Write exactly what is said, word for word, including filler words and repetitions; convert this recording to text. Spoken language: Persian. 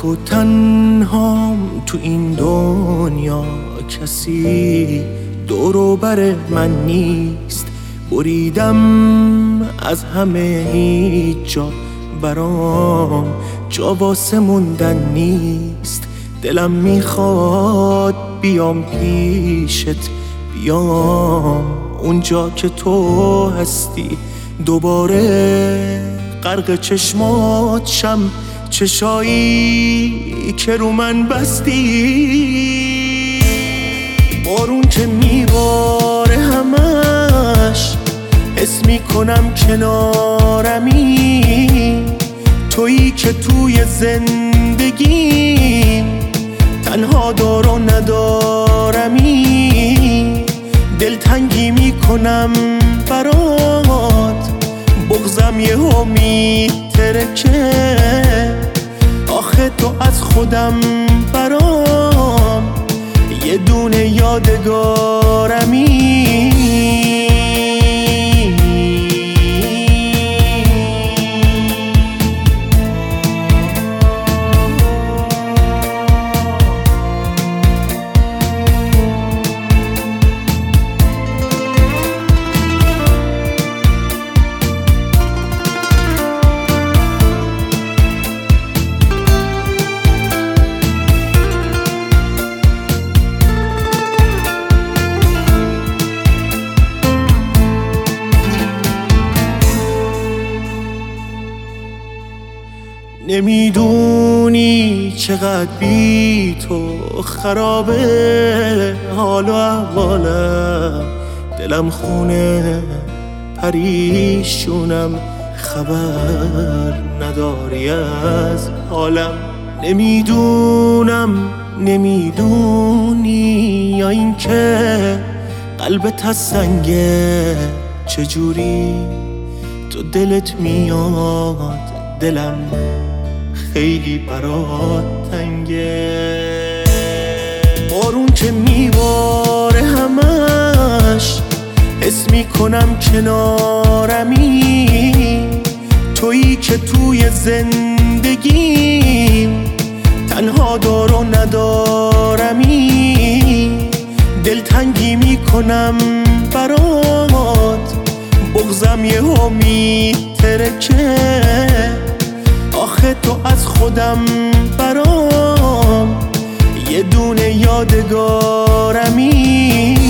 تو تنهام تو این دنیا، کسی دور و بر من نیست. بریدم از همه، هیچ جا برام جا واسه موندن نیست. دلم میخواد بیام پیشت، بیام اونجا که تو هستی، دوباره غرق چشمات شم، چشایی که رو من بستی. بارون که میباره همش حس میکنم کنارمی، تویی که توی زندگیم تنها دار و ندارمی. دلتنگی میکنم برات، بغضم یهو میترکه. آخه تو از خودم برام یه دونه یادگارمی. نمیدونی چقدر بی تو خرابه حال و احوالم، دلم خونه پریشونم، خبر نداری از حالم. نمیدونم نمیدونی یا این که قلبت از سنگه، چجوری تو دلت میاد دلم خیلی برات تنگه. بارون که میباره همش حس میکنم کنارمی، تویی که توی زندگیم تنها دار و ندارمی. دلتنگی میکنم برات، بغضم یهو میترکه. آخه تو از خودم برام یه دونه یادگارمی.